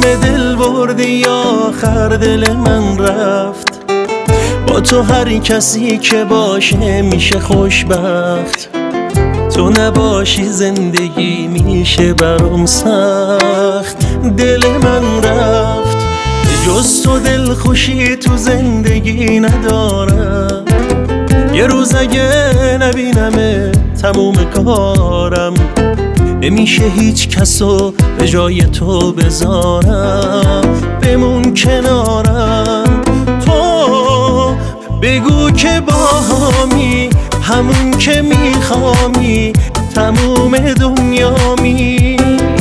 دل بردی آخر دل من رفت، با تو هر کسی که باشه میشه خوشبخت. تو نباشی زندگی میشه برام سخت. دل من رفت، جز تو دل خوشی تو زندگی ندارم. یه روز اگه نبینم تموم کارم، نمیشه هیچ کسو به جای تو بذارم. بمون کنارم، تو بگو که باهامی، همون که میخوامی، تموم دنیامی.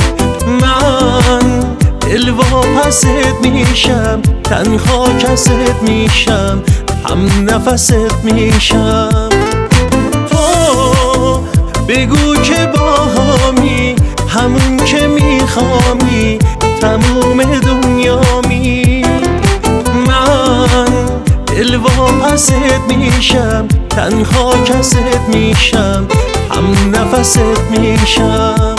من دلواپست میشم، تنها کست میشم، هم نفست میشم. تو بگو که باهامی، همون که میخوامی، تموم دنیامی. من دلواپست میشم، تنها کست میشم، هم نفست میشم.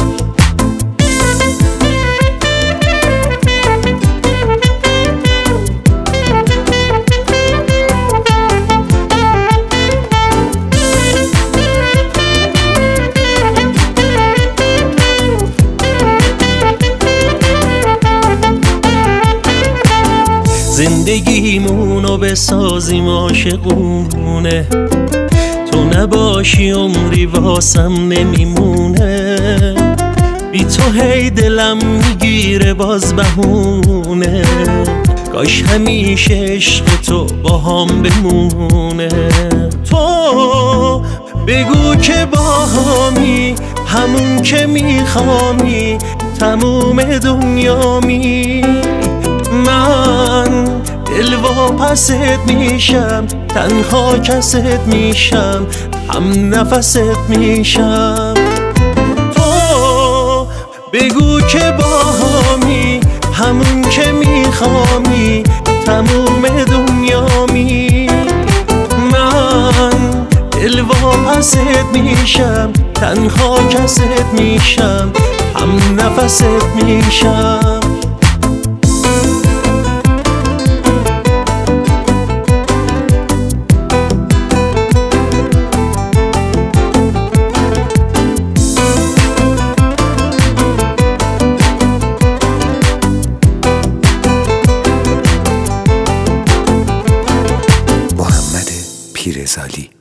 زندگیمونو بسازیم عاشقونه، تو نباشی عمری واسم نمیمونه. بی تو هی دلم میگیره باز بهونه، کاش همیشه عشق تو با هم بمونه. تو بگو که باهامی، همون که میخوامی، تموم دنیامی. من دلواپست میشم، تنها کست میشم، هم نفست میشم. تو بگو که باهامی، همون که میخوامی، تموم دنیامی. من دلواپست میشم، تنها کست میشم، هم نفست میشم. پیرزالی